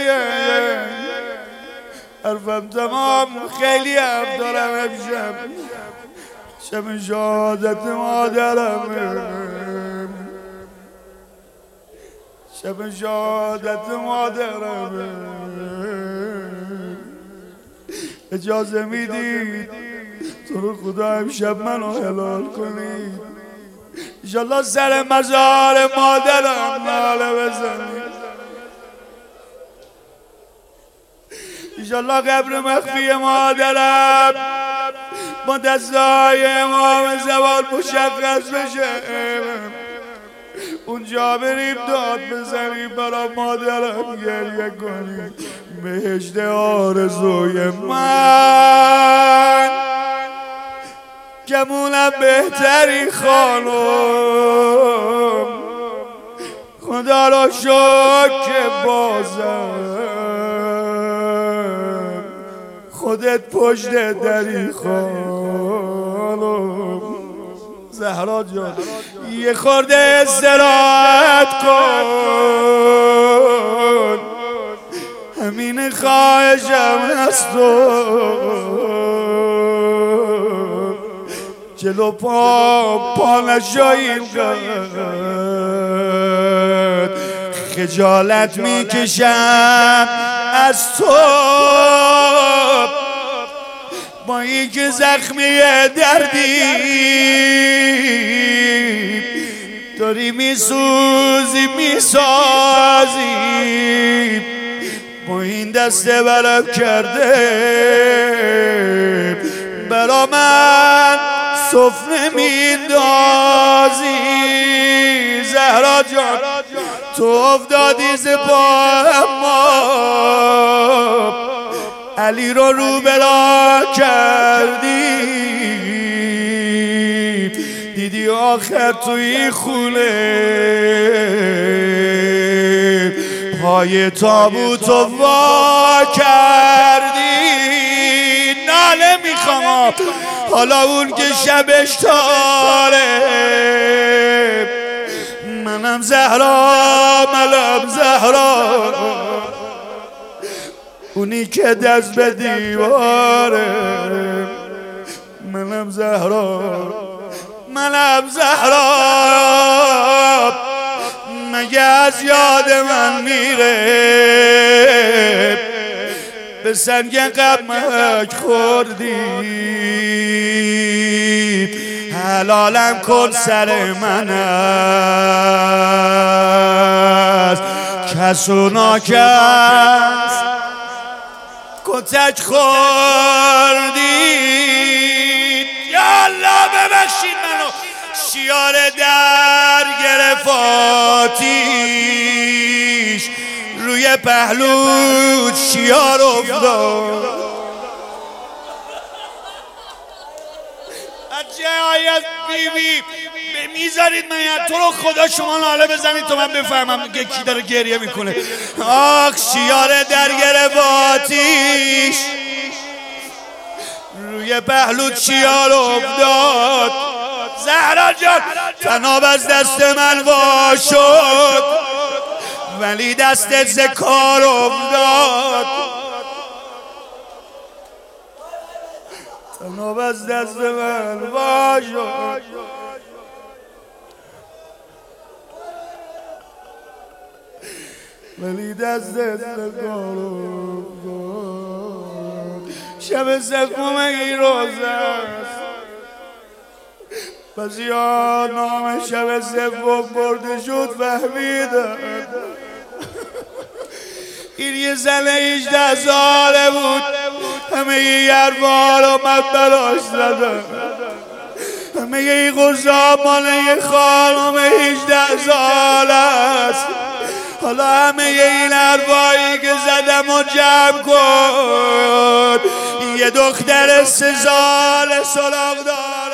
حرفم تمام، خیلی هم دارم امشب. شب شهادت مادرمه، شب شهادت مادرمه. اجازه میدید تو رو خدا امشب منو حلال کنید، انشالله سر مزار مادرم ناله بزنید، انشالله قبر مخفی مادرم با دستای امام زوال مشخص بشه، اونجا بریم داد بزنیم برا مادرم گریه کنیم. بهشت آرزوی من گمونم بهتری خانم، خدا را شکر که بازم خودت پشت دری خانم. زهرا جان یه خورده استراحت کن، همین خواهشم از تو. جلو پا نشاییم قد، خجالت میکشم از تو. با این که زخمی دردی داری میسوزی میسازی، با این دست برم کرده برا من سفره میندازی. زهرا جان تو افتادی ز پا، اما علی رو بلا کردی، دیدی آخر توی خونه پای تابوتو وا کردی. ناله میخوام حالا اون که شبش تاره، منم زهرا منم زهرا، اونی که دست به دیواره. منم زهرا منم زهرا، مگه از یاد من میره به سنگ غمک خوردی. حلالم کن سر من است کس و ناکس کتک خوردی. یا الله ببخشید منو، شیار در گرفت آتیش، روی پهلوت شیار افتاد. جای از بیبی میذارید من تو رو خدا شما ناله بزنید تا من بفهمم که کی داره گریه میکنه. آخ شیار در گرفت آتیش، روی پهلوت شیار افتاد. زهرا جان تناب از دست من وا شد، ولی دستت ز کار افتاد. تناب از دست من وا شد، ولی دستت ز کار افتاد. شب سوم این روزه است، بعضیا نام شب سوم برده شد فهمیدن این یه زن 18 ساله بود، همه یه حرفا رو من براش زدم، همه یه قضا مال یه خانم 18 ساله است. حالا همه این حرفایی که زدم و جمع کن، یه دختر 3 ساله سراغ دار